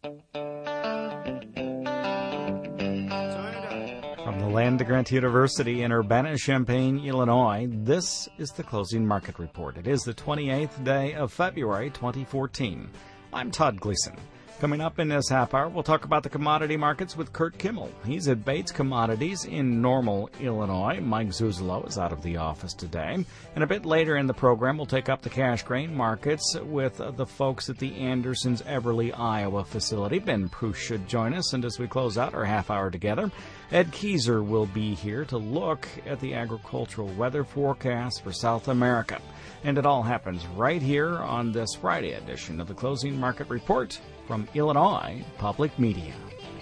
From the Land Grant University in Urbana-Champaign, Illinois, this is the Closing Market Report. It is the 28th day of February 2014. I'm Todd Gleason. Coming up in this half hour, we'll talk about the commodity markets with Kurt Kimmel. He's at Bates Commodities in Normal, Illinois. Mike Zuzolo is out of the office today. And a bit later in the program, we'll take up the cash grain markets with the folks at the Andersons Everly, Iowa facility. Ben Prush should join us. And as we close out our half hour together, Ed Kieser will be here to look at the agricultural weather forecast for South America. And it all happens right here on this Friday edition of the Closing Market Report from Illinois Public Media.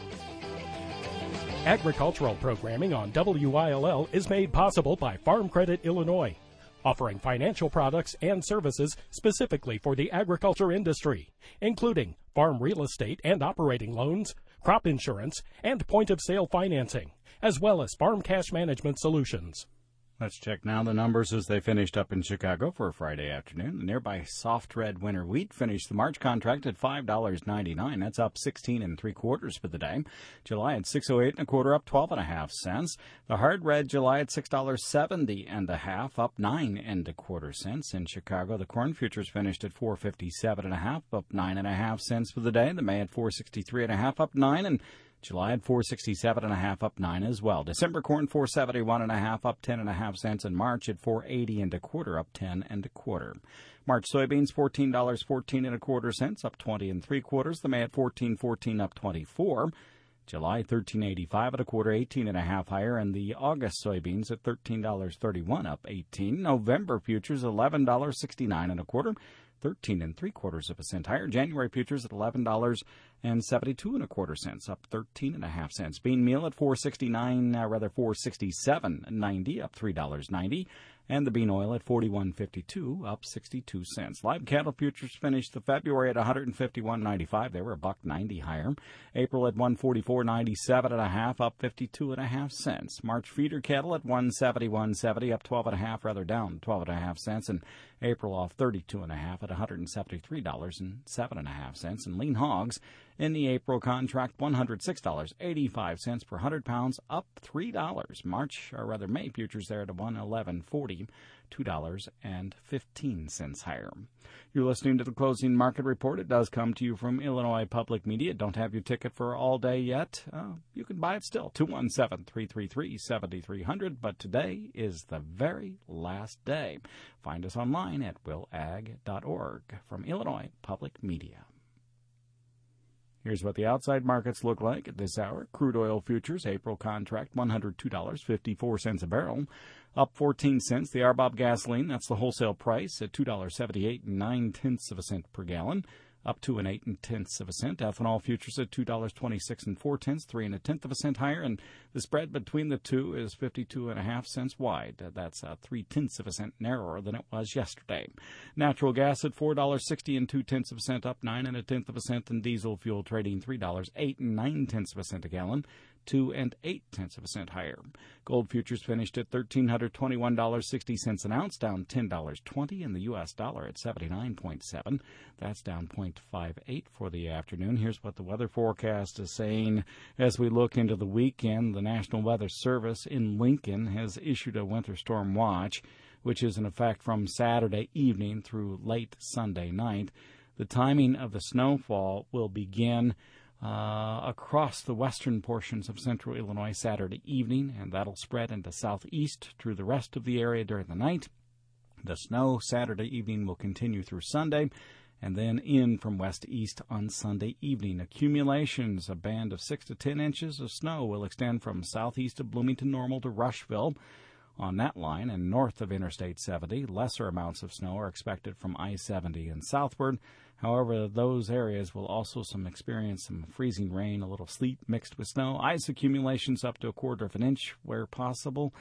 Agricultural programming on WILL is made possible by Farm Credit Illinois, offering financial products and services specifically for the agriculture industry, including farm real estate and operating loans, crop insurance, and point-of-sale financing, as well as farm cash management solutions. Let's check now the numbers as they finished up in Chicago for a Friday afternoon. The nearby soft red winter wheat finished the March contract at $5.99. That's up 16 3/4 for the day. July at $6.08 1/4, up 12 1/2 cents. The hard red July at $6.70 1/2, up 9 1/4 cents. In Chicago, the corn futures finished at $4.57 1/2, up 9 1/2 cents for the day. The May at $4.63 1/2, up 9, and July at $4.67 1/2, up 9 as well. December corn $4.71 1/2, up 10 1/2 cents, and March at $4.80 1/4, up 10 1/4. March soybeans $14.14 1/4 cents, up 20 3/4. The May at $14.14, up 24. July $13.85 1/4, 18 1/2 higher, and the August soybeans at $13.31, up 18. November futures $11.69 1/4. 13 3/4 cent higher. January futures at $11.72 1/4 cents, up 13 1/2 cents. Bean meal at $4.67.90, up $3.90. And the bean oil at $41.52, up 62 cents. Live cattle futures finished the February at $151.95. They were $1.90 higher. April at $144.97 1/2, up 52 1/2 cents. March feeder cattle at $171.70, up 12 1/2, rather down 12 1/2 cents. And April off 32 1/2 at $173.07 1/2. And lean hogs in the April contract, $106.85 per 100 pounds, up $3. May futures there at $111.40, $2.15 higher. You're listening to the Closing Market Report. It does come to you from Illinois Public Media. Don't have your ticket for all day yet. You can buy it still, 217-333-7300. But today is the very last day. Find us online at willag.org from Illinois Public Media. Here's what the outside markets look like at this hour. Crude oil futures, April contract, $102.54 a barrel, up 14 cents. The RBOB gasoline, that's the wholesale price, at $2.78 9/10 cent per gallon, up 2 8/10 cent. Ethanol futures at $2.26 4/10, 3 1/10 cent higher, and the spread between the two is 52 1/2 cents wide. That's 3/10 cent narrower than it was yesterday. Natural gas at $4.60 2/10 cent, up 9 1/10 cent, and diesel fuel trading $3.08 9/10 cent a gallon, 2 8/10 cent higher. Gold futures finished at $1,321.60 an ounce, down $10.20, and the U.S. dollar at 79.7. That's down 0.58 for the afternoon. Here's what the weather forecast is saying as we look into the weekend. The National Weather Service in Lincoln has issued a winter storm watch, which is in effect from Saturday evening through late Sunday night. The timing of the snowfall will begin across the western portions of central Illinois Saturday evening, and that'll spread into southeast through the rest of the area during the night. The snow Saturday evening will continue through Sunday, and then in from west to east on Sunday evening. Accumulations, a band of 6 to 10 inches of snow will extend from southeast of Bloomington Normal to Rushville on that line, and north of Interstate 70. Lesser amounts of snow are expected from I-70 and southward. However, those areas will also experience some freezing rain, a little sleet mixed with snow. Ice accumulations up to 1/4 of an inch where possible.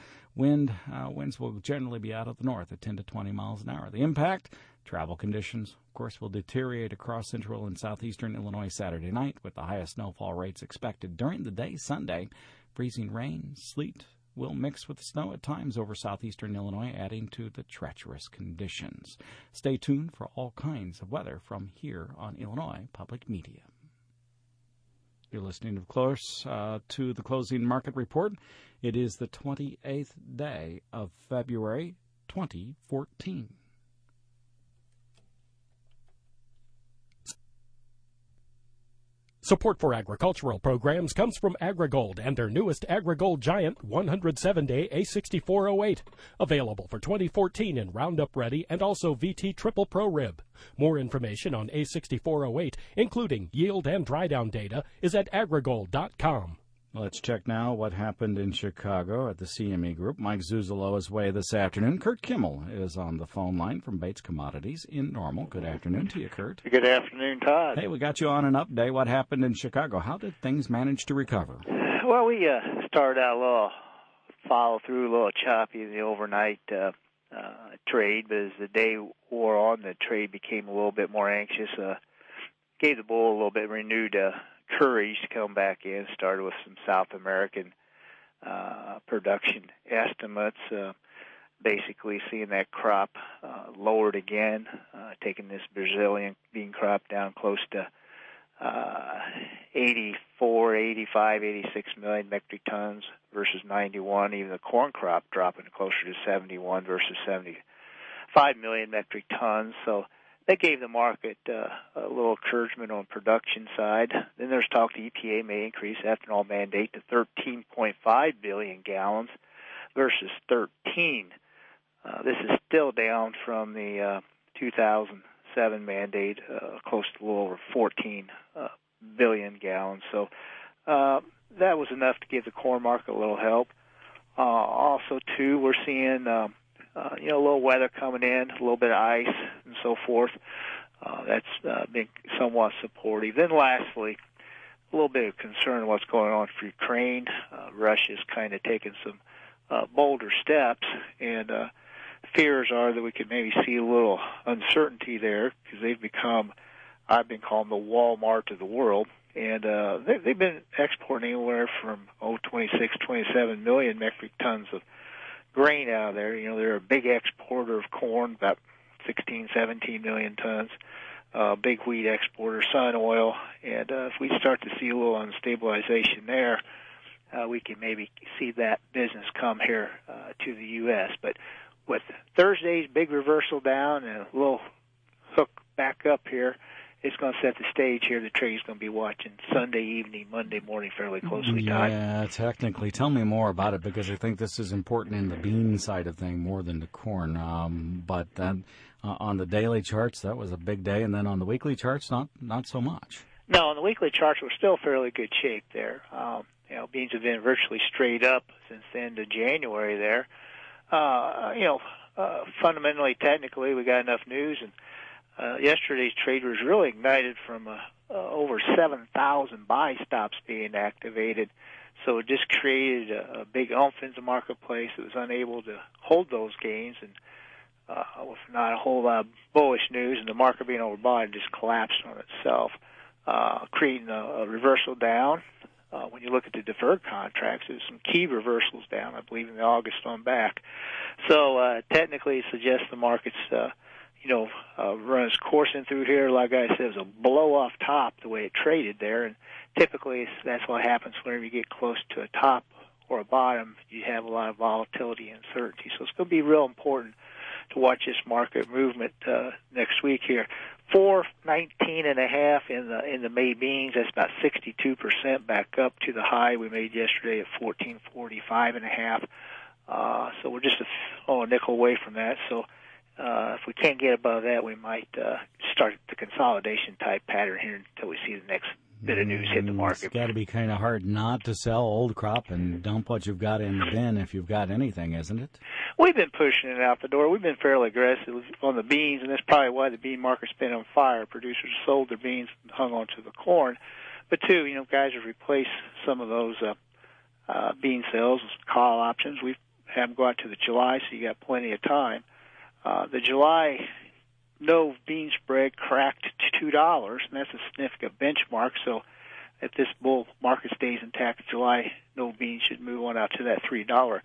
Winds will generally be out of the north at 10 to 20 miles an hour. The impact, travel conditions, of course, will deteriorate across central and southeastern Illinois Saturday night, with the highest snowfall rates expected during the day Sunday. Freezing rain, sleet will mix with snow at times over southeastern Illinois, adding to the treacherous conditions. Stay tuned for all kinds of weather from here on Illinois Public Media. You're listening, of course, to the Closing Market Report. It is the 28th day of February 2014. Support for agricultural programs comes from AgriGold and their newest AgriGold Giant 107-day A6408, available for 2014 in Roundup Ready and also VT Triple Pro Rib. More information on A6408, including yield and dry down data, is at agrigold.com. Let's check now what happened in Chicago at the CME Group. Mike Zuzolo is away this afternoon. Kurt Kimmel is on the phone line from Bates Commodities in Normal. Good afternoon to you, Kurt. Good afternoon, Todd. Hey, we got you on an update. What happened in Chicago? How did things manage to recover? Well, we started out a little follow-through, a little choppy in the overnight trade, but as the day wore on, the trade became a little bit more anxious. Gave the bull a little bit renewed courage to come back in. Started with some South American production estimates, basically seeing that crop lowered again, taking this Brazilian bean crop down close to 84, 85, 86 million metric tons versus 91. Even the corn crop dropping closer to 71 versus 75 million metric tons. So that gave the market a little encouragement on production side. Then there's talk the EPA may increase ethanol mandate to 13.5 billion gallons versus 13. This is still down from the 2007 mandate, close to a little over 14 billion gallons. So that was enough to give the corn market a little help. Also, too, we're seeing a little weather coming in, a little bit of ice and so forth. That's been somewhat supportive. Then lastly, a little bit of concern what's going on for Ukraine. Russia's kind of taken some bolder steps, and fears are that we could maybe see a little uncertainty there because they've become, I've been calling the Walmart of the world, and they've been exporting anywhere from 26, 27 million metric tons of grain out of there. You know, they're a big exporter of corn, about 16, 17 million tons. Big wheat exporter, sun oil, and if we start to see a little unstabilization there, we can maybe see that business come here to the U.S. But with Thursday's big reversal down and a little hook back up here, it's going to set the stage here. The trade's going to be watching Sunday evening, Monday morning fairly closely. Yeah, technically. Tell me more about it because I think this is important in the bean side of thing more than the corn. But then on the daily charts, that was a big day, and then on the weekly charts, not so much. No, on the weekly charts, we're still fairly good shape there. Beans have been virtually straight up since the end of January there. Fundamentally, technically, we got enough news, and yesterday's trade was really ignited from over 7,000 buy stops being activated. So it just created a big umph in the marketplace. It was unable to hold those gains, and with not a whole lot of bullish news, and the market being overbought, it just collapsed on itself, creating a reversal down. When you look at the deferred contracts, there's some key reversals down, I believe, in the August on back. So technically it suggests the market's run its course in through here. Like I said, it was a blow off top the way it traded there, and typically that's what happens whenever you get close to a top or a bottom. You have a lot of volatility and uncertainty. So it's going to be real important to watch this market movement next week here. 419.5 in the May beans. That's about 62% back up to the high we made yesterday at 1445.5. So we're just a nickel away from that. So if we can't get above that, we might start the consolidation type pattern here until we see the next bit of news hit the market. It's got to be kind of hard not to sell old crop and dump what you've got in the bin if you've got anything, isn't it? We've been pushing it out the door. We've been fairly aggressive on the beans, and that's probably why the bean market's been on fire. Producers sold their beans and hung on to the corn. But, too, guys have replaced some of those bean sales with call options. We haven't go out to the July, so you got plenty of time. The July no bean spread cracked to $2, and that's a significant benchmark. So if this bull market stays intact, July no beans should move on out to that $3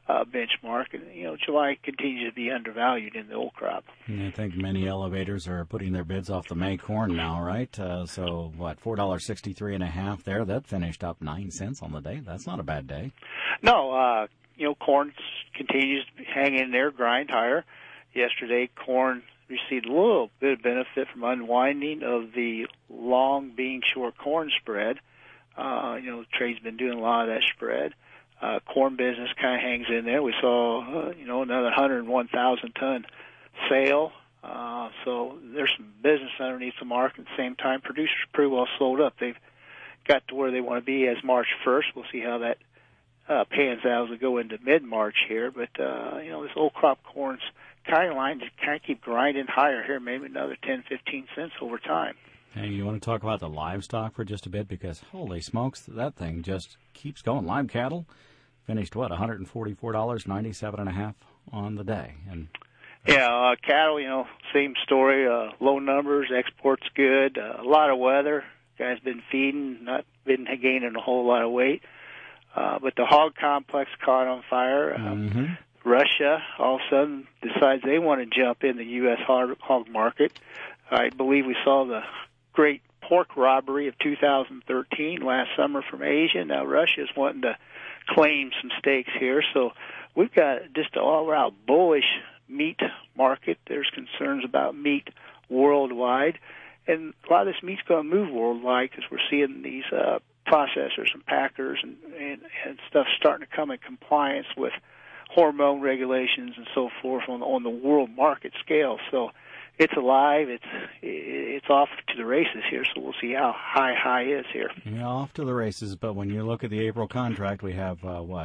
benchmark, and July continues to be undervalued in the old crop. I think many elevators are putting their bids off the May corn now, right? So what, $4.63.5 there? That finished up 9 cents on the day. That's not a bad day. No, corn continues to hang in there, grind higher. Yesterday, corn received a little bit of benefit from unwinding of the long being short corn spread. The trade's been doing a lot of that spread. Corn business kind of hangs in there. We saw, another 101,000 ton sale. So there's some business underneath the market. At the same time, producers are pretty well sold up. They've got to where they want to be as March 1st. We'll see how that pans out as we go into mid-March here. But, this old crop corn's kind of line to kind of keep grinding higher here, maybe another 10, 15 cents over time. Hey, you want to talk about the livestock for just a bit? Because, holy smokes, that thing just keeps going. Live cattle finished, $144.97.5 on the day. And cattle, same story. Low numbers, exports good, a lot of weather. Guys been feeding, not been gaining a whole lot of weight. But the hog complex caught on fire. Russia all of a sudden decides they want to jump in the U.S. hog market. I believe we saw the great pork robbery of 2013 last summer from Asia. Now Russia's wanting to claim some stakes here. So we've got just an all-around bullish meat market. There's concerns about meat worldwide. And a lot of this meat's going to move worldwide because we're seeing these processors and packers and stuff starting to come in compliance with hormone regulations and so forth on the world market scale. So it's alive. It's off to the races here. So we'll see how high is here. Yeah, off to the races. But when you look at the April contract, we have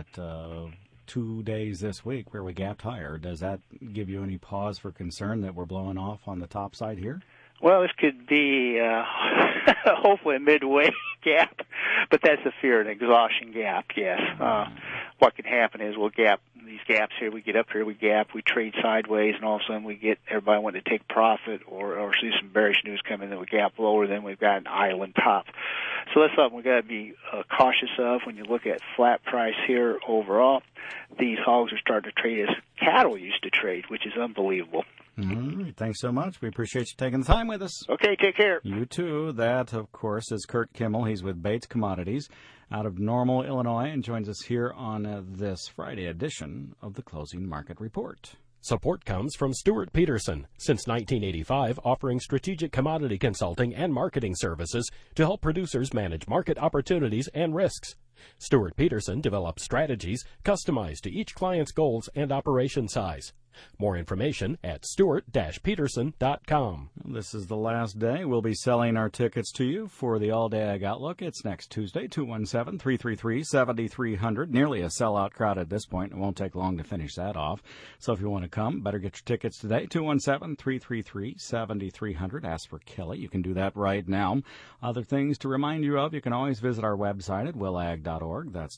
2 days this week where we gapped higher. Does that give you any pause for concern that we're blowing off on the top side here? Well, this could be hopefully a midway gap, but that's a fear and exhaustion gap, yes. What can happen is we'll gap these gaps here. We get up here, we gap, we trade sideways, and all of a sudden we get everybody wanting to take profit or see some bearish news come in that we gap lower, then we've got an island top. So that's something we've got to be cautious of when you look at flat price here overall. These hogs are starting to trade as cattle used to trade, which is unbelievable. All right. Thanks so much. We appreciate you taking the time with us. Okay, take care. You too. That, of course, is Kurt Kimmel. He's with Bates Commodities out of Normal, Illinois, and joins us here on this Friday edition of the Closing Market Report. Support comes from Stuart Peterson, since 1985 offering strategic commodity consulting and marketing services to help producers manage market opportunities and risks. Stuart Peterson develops strategies customized to each client's goals and operation size. More information at stuart-peterson.com. This is the last day. We'll be selling our tickets to you for the All-Day Ag Outlook. It's next Tuesday, 217-333-7300. Nearly a sellout crowd at this point. It won't take long to finish that off. So if you want to come, better get your tickets today, 217-333-7300. Ask for Kelly. You can do that right now. Other things to remind you of, you can always visit our website at willag.org. That's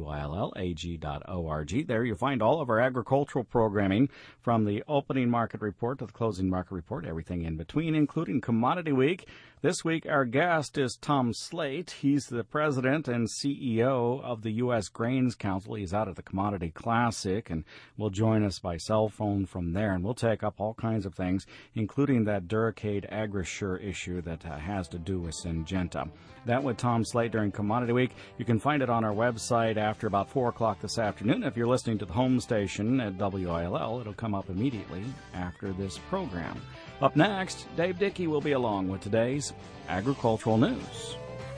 willag.org. There you'll find all of our agricultural programming, from the opening market report to the closing market report, everything in between, including Commodity Week. This week, our guest is Tom Slate. He's the president and CEO of the U.S. Grains Council. He's out at the Commodity Classic and will join us by cell phone from there. And we'll take up all kinds of things, including that Duracade AgriSure issue that has to do with Syngenta. That with Tom Slate during Commodity Week. You can find it on our website after about 4 o'clock this afternoon. If you're listening to the home station at WILL, it'll come up immediately after this program. Up next, Dave Dickey will be along with today's agricultural news.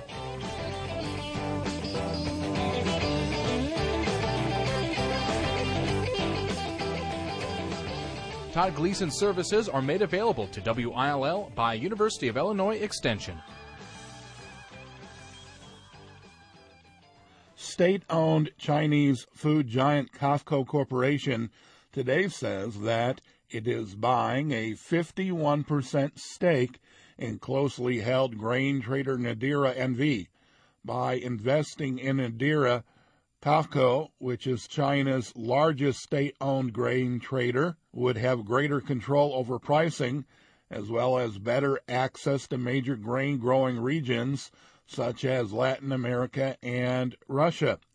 Todd Gleason services are made available to WILL by University of Illinois Extension. State-owned Chinese food giant COFCO Corporation today says that it is buying a 51% stake in closely held grain trader Nadira NV. By investing in Nadira, COFCO, which is China's largest state-owned grain trader, would have greater control over pricing as well as better access to major grain-growing regions such as Latin America and Russia.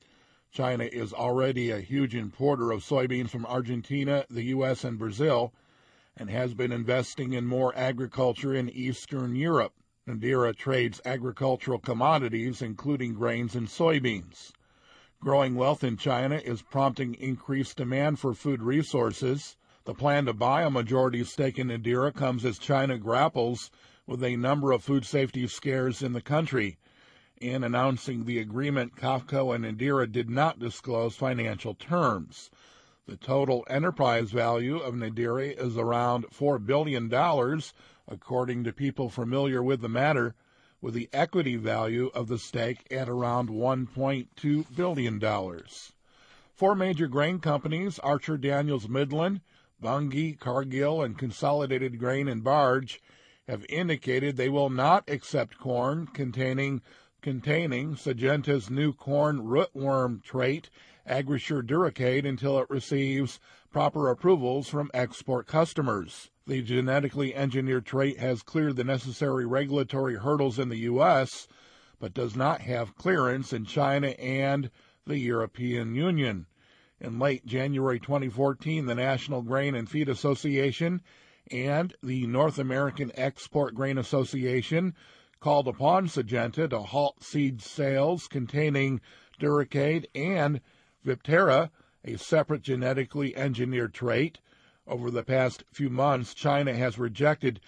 China is already a huge importer of soybeans from Argentina, the U.S., and Brazil, and has been investing in more agriculture in Eastern Europe. Nadira trades agricultural commodities, including grains and soybeans. Growing wealth in China is prompting increased demand for food resources. The plan to buy a majority stake in Nadira comes as China grapples with a number of food safety scares in the country. In announcing the agreement, COFCO and Nadira did not disclose financial terms. The total enterprise value of Nadira is around $4 billion, according to people familiar with the matter, with the equity value of the stake at around $1.2 billion. Four major grain companies, Archer Daniels Midland, Bunge, Cargill, and Consolidated Grain and Barge, have indicated they will not accept corn containing Syngenta's new corn rootworm trait, Agrisure Duracade, until it receives proper approvals from export customers. The genetically engineered trait has cleared the necessary regulatory hurdles in the U.S., but does not have clearance in China and the European Union. In late January 2014, the National Grain and Feed Association and the North American Export Grain Association called upon Syngenta to halt seed sales containing Duracade and Viptera, a separate genetically engineered trait. Over the past few months, China has rejected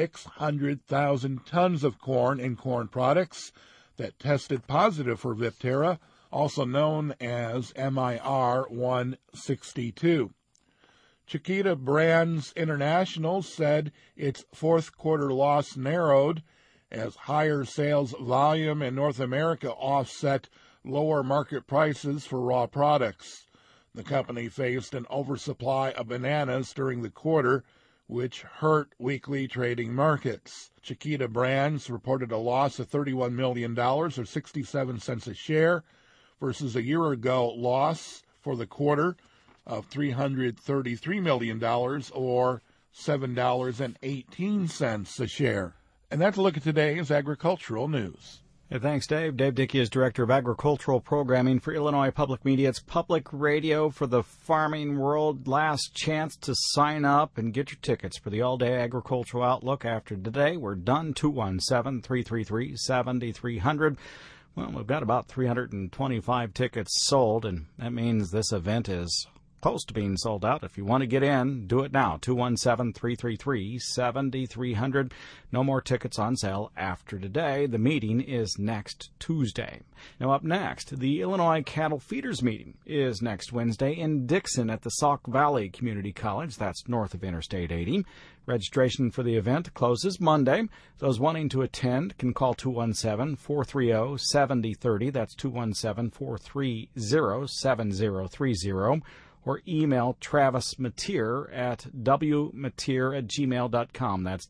600,000 tons of corn and corn products that tested positive for Viptera, also known as MIR 162. Chiquita Brands International said its fourth quarter loss narrowed as higher sales volume in North America offset lower market prices for raw products. The company faced an oversupply of bananas during the quarter, which hurt weekly trading markets. Chiquita Brands reported a loss of $31 million, or 67 cents a share, versus a year-ago loss for the quarter of $333 million, or $7.18 a share. And that's a look at today's agricultural news. Hey, thanks, Dave. Dave Dickey is Director of Agricultural Programming for Illinois Public Media. It's public radio for the farming world. Last chance to sign up and get your tickets for the all-day agricultural outlook. After today, we're done. 217-333-7300. Well, we've got about 325 tickets sold, and that means this event is close to being sold out. If you want to get in, do it now. 217-333-7300. No more tickets on sale after today. The meeting is next Tuesday. Now up next, the Illinois Cattle Feeders meeting is next Wednesday in Dixon at the Sauk Valley Community College. That's north of Interstate 80. Registration for the event closes Monday. Those wanting to attend can call 217-430-7030. That's 217-430-7030. Or email Travis Mateer at wmeteer@gmail.com. That's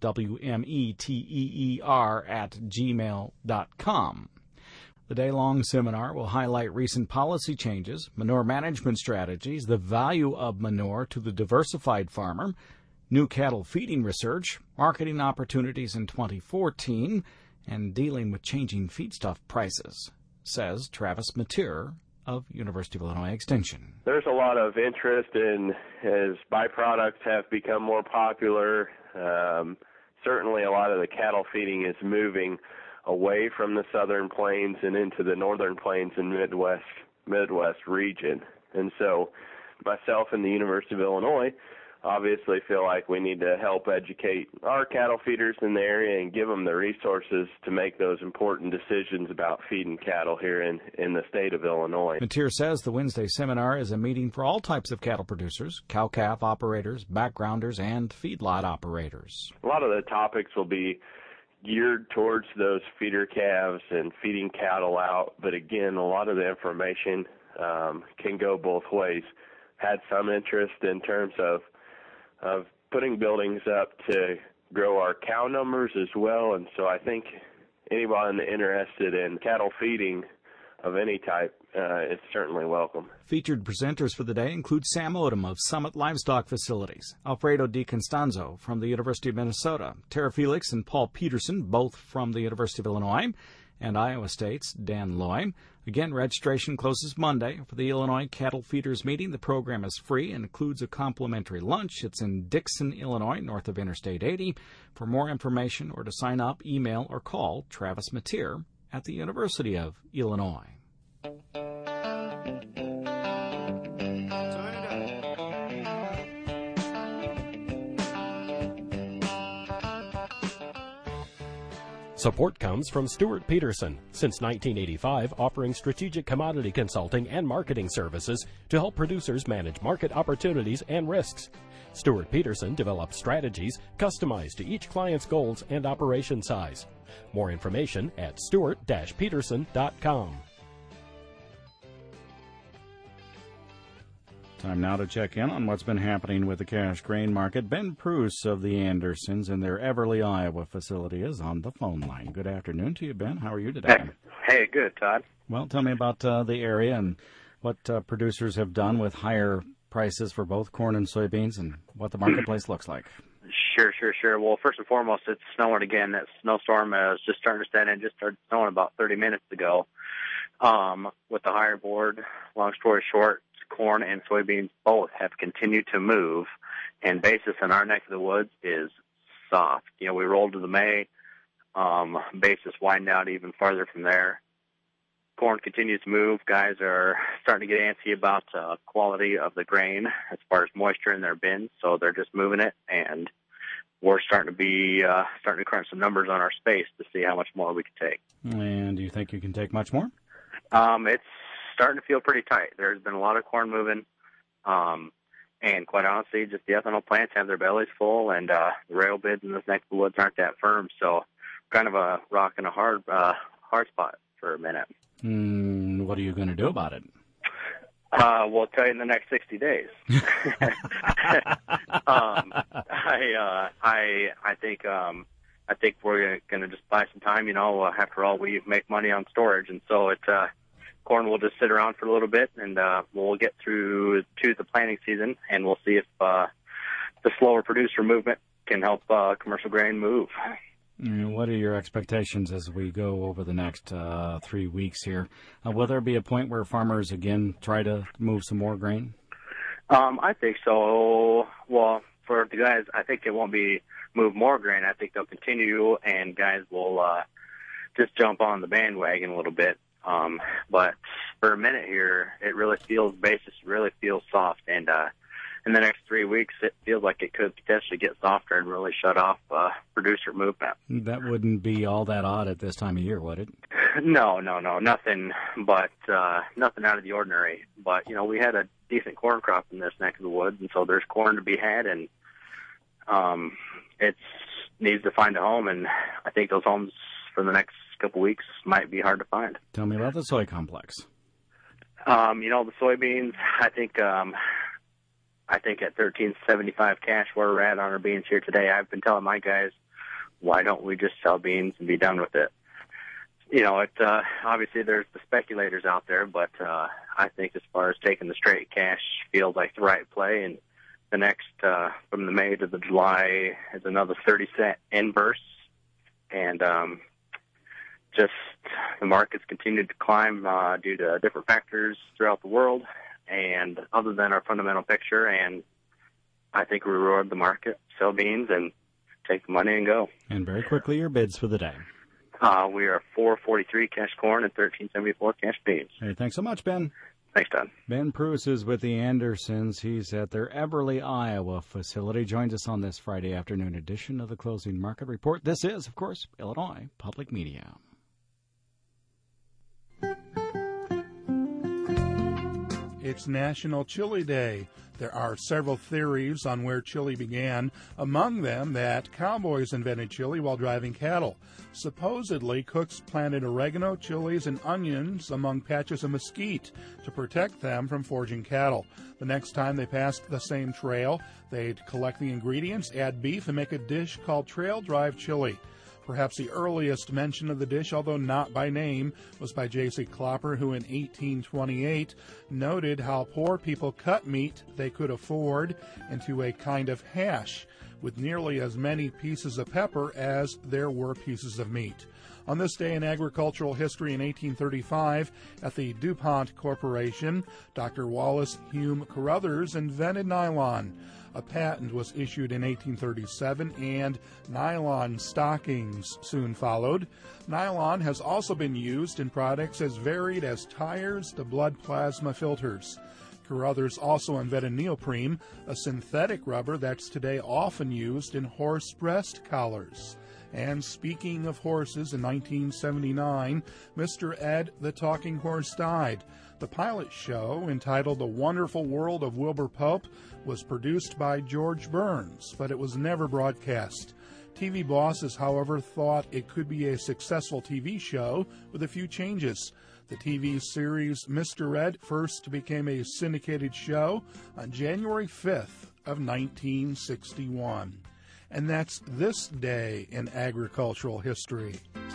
WMETEER@gmail.com. The day-long seminar will highlight recent policy changes, manure management strategies, the value of manure to the diversified farmer, new cattle feeding research, marketing opportunities in 2014, and dealing with changing feedstuff prices, says Travis Mateer of University of Illinois Extension. There's a lot of interest in as byproducts have become more popular. Certainly a lot of the cattle feeding is moving away from the southern plains and into the northern plains and Midwest region. And so myself and the University of Illinois obviously feel like we need to help educate our cattle feeders in the area and give them the resources to make those important decisions about feeding cattle here in the state of Illinois. Mateer says the Wednesday seminar is a meeting for all types of cattle producers, cow-calf operators, backgrounders, and feedlot operators. A lot of the topics will be geared towards those feeder calves and feeding cattle out, but again, a lot of the information can go both ways. Had some interest in terms of putting buildings up to grow our cow numbers as well, and so I think anyone interested in cattle feeding of any type is certainly welcome. Featured presenters for the day include Sam Odom of Summit Livestock Facilities, Alfredo DiConstanzo from the University of Minnesota, Tara Felix and Paul Peterson, both from the University of Illinois, and Iowa State's Dan Loy. Again, registration closes Monday for the Illinois Cattle Feeders Meeting. The program is free and includes a complimentary lunch. It's in Dixon, Illinois, north of Interstate 80. For more information or to sign up, email or call Travis Mateer at the University of Illinois. Support comes from Stuart Peterson, since 1985 offering strategic commodity consulting and marketing services to help producers manage market opportunities and risks. Stuart Peterson develops strategies customized to each client's goals and operation size. More information at stuart-peterson.com. Time now to check in on what's been happening with the cash grain market. Ben Pruce of the Andersons in their Everly, Iowa facility is on the phone line. Good afternoon to you, Ben. How are you today? Hey, good, Todd. Well, tell me about the area and what producers have done with higher prices for both corn and soybeans and what the marketplace looks like. Sure. Well, first and foremost, it's snowing again. That snowstorm is just starting to set in. Just started snowing about 30 minutes ago. With the higher board, long story short, corn and soybeans both have continued to move, and basis in our neck of the woods is soft. We rolled to the May, basis widened out even farther from there. Corn continues to move. Guys are starting to get antsy about quality of the grain as far as moisture in their bins, so they're just moving it, and we're starting to crunch some numbers on our space to see how much more we can take. And do you think you can take much more? It's starting to feel pretty tight. There's been a lot of corn moving, and quite honestly, just the ethanol plants have their bellies full, and the rail bids in this neck of the woods aren't that firm, so kind of a rock and a hard spot for a minute. What are you going to do about it? We'll tell you in the next 60 days. I think we're going to just buy some time. After all, we make money on storage, and so it's corn will just sit around for a little bit, and we'll get through to the planting season, and we'll see if the slower producer movement can help commercial grain move. What are your expectations as we go over the next 3 weeks here? Will there be a point where farmers again try to move some more grain? I think so. Well, for the guys, I think it won't be move more grain. I think they'll continue, and guys will just jump on the bandwagon a little bit. But for a minute here, basis really feels soft, and in the next 3 weeks, it feels like it could potentially get softer and really shut off producer movement. That wouldn't be all that odd at this time of year, would it? No, nothing out of the ordinary. But, we had a decent corn crop in this neck of the woods, and so there's corn to be had, and it needs to find a home, and I think those homes for the next couple weeks might be hard to find. Tell me about the soy complex. The soybeans, I think at $13.75 cash where we're at on our beans here today, I've been telling my guys, why don't we just sell beans and be done with it? Obviously there's the speculators out there, but I think as far as taking the straight cash feels like the right play, and the next, from the May to the July, is another 30-cent inverse, and just the markets continued to climb due to different factors throughout the world, and other than our fundamental picture, and I think we reward the market, sell beans, and take the money and go. And very quickly, your bids for the day. We are $4.43 cash corn and $13.74 cash beans. Hey, thanks so much, Ben. Thanks, Todd. Ben Pruce is with the Andersons. He's at their Everly, Iowa facility. Joins us on this Friday afternoon edition of the Closing Market Report. This is, of course, Illinois Public Media. It's National Chili Day. There are several theories on where chili began, among them that cowboys invented chili while driving cattle. Supposedly, cooks planted oregano, chilies, and onions among patches of mesquite to protect them from foraging cattle. The next time they passed the same trail, they'd collect the ingredients, add beef, and make a dish called Trail Drive Chili. Perhaps the earliest mention of the dish, although not by name, was by J.C. Clopper, who in 1828 noted how poor people cut meat they could afford into a kind of hash with nearly as many pieces of pepper as there were pieces of meat. On this day in agricultural history in 1835, at the DuPont Corporation, Dr. Wallace Hume Carothers invented nylon. A patent was issued in 1837, and nylon stockings soon followed. Nylon has also been used in products as varied as tires to blood plasma filters. Carothers also invented neoprene, a synthetic rubber that's today often used in horse breast collars. And speaking of horses, in 1979, Mr. Ed the Talking Horse died. The pilot show, entitled The Wonderful World of Wilbur Pope, was produced by George Burns, but it was never broadcast. TV bosses, however, thought it could be a successful TV show with a few changes. The TV series Mr. Ed first became a syndicated show on January 5th of 1961. And that's this day in agricultural history.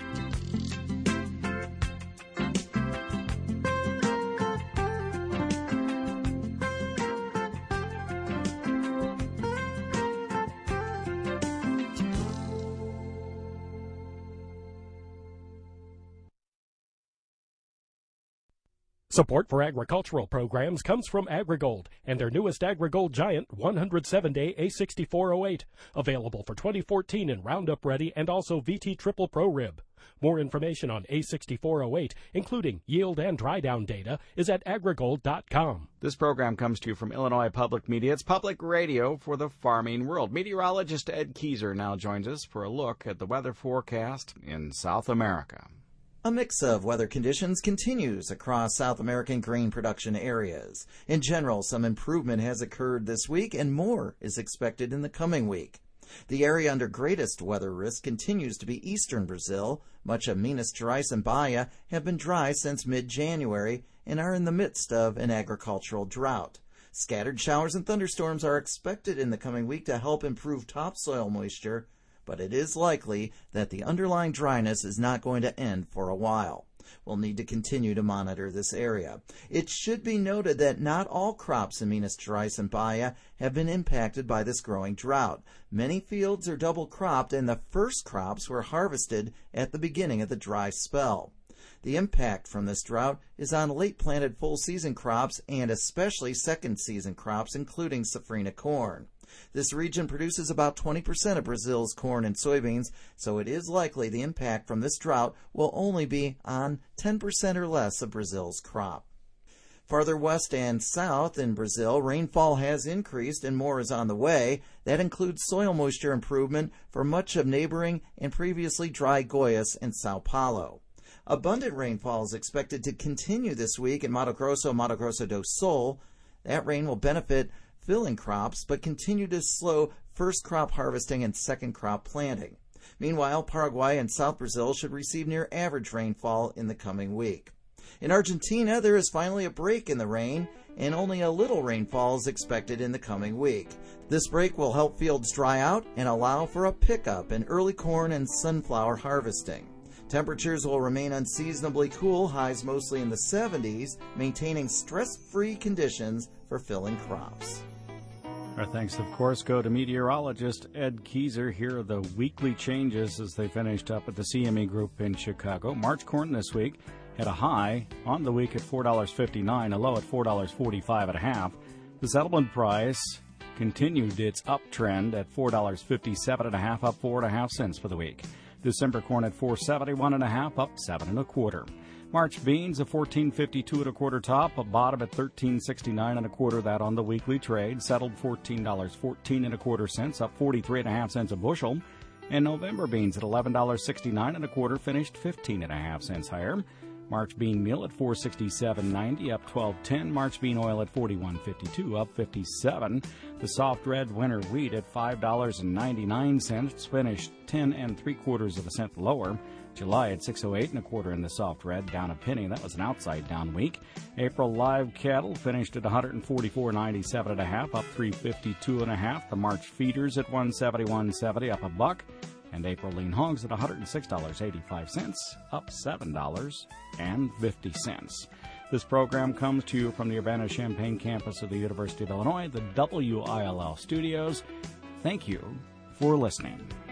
Support for agricultural programs comes from AgriGold and their newest AgriGold Giant 107-day A6408, available for 2014 in Roundup Ready and also VT Triple Pro Rib. More information on A6408, including yield and dry down data, is at agrigold.com. This program comes to you from Illinois Public Media. It's public radio for the farming world. Meteorologist Ed Keyser now joins us for a look at the weather forecast in South America. A mix of weather conditions continues across South American grain production areas. In general, some improvement has occurred this week, and more is expected in the coming week. The area under greatest weather risk continues to be eastern Brazil. Much of Minas Gerais and Bahia have been dry since mid-January and are in the midst of an agricultural drought. Scattered showers and thunderstorms are expected in the coming week to help improve topsoil moisture, but it is likely that the underlying dryness is not going to end for a while. We'll need to continue to monitor this area. It should be noted that not all crops in Minas Gerais and Bahia have been impacted by this growing drought. Many fields are double cropped, and the first crops were harvested at the beginning of the dry spell. The impact from this drought is on late planted full season crops and especially second season crops, including safrinha corn. This region produces about 20% of Brazil's corn and soybeans, so it is likely the impact from this drought will only be on 10% or less of Brazil's crop. Farther west and south in Brazil, rainfall has increased and more is on the way. That includes soil moisture improvement for much of neighboring and previously dry Goiás and Sao Paulo. Abundant rainfall is expected to continue this week in Mato Grosso do Sul. That rain will benefit filling crops, but continue to slow first crop harvesting and second crop planting. Meanwhile, Paraguay and South Brazil should receive near average rainfall in the coming week. In Argentina, there is finally a break in the rain, and only a little rainfall is expected in the coming week. This break will help fields dry out and allow for a pickup in early corn and sunflower harvesting. Temperatures will remain unseasonably cool, highs mostly in the 70s, maintaining stress-free conditions for filling crops. Our thanks, of course, go to meteorologist Ed Keyser. Here are the weekly changes as they finished up at the CME Group in Chicago. March corn this week had a high on the week at $4.59, a low at $4.45 at a half. The settlement price continued its uptrend at $4.57 at a half, up 4.5 cents for the week. December corn at $4.71 and a half, up 7 1/4. March beans at $14.52 and a quarter top, a bottom at $13.69 and a quarter. That on the weekly trade settled $14.14 and a quarter cents, up 43.5 cents a bushel. And November beans at $11.69 and a quarter, finished 15.5 cents higher. March bean meal at $467.90, up 12.10. March bean oil at $41.52, up 57. The soft red winter wheat at $5.99, finished 10 3/4 cents lower. July at $6.08 and a quarter in the soft red, down a penny. That was an outside down week. April live cattle finished at $144.97 and a half, up 3.52 and a half. The March feeders at $171.70, up a buck. And April lean hogs at $106.85, up $7.50. This program comes to you from the Urbana-Champaign campus of the University of Illinois, the WILL studios. Thank you for listening.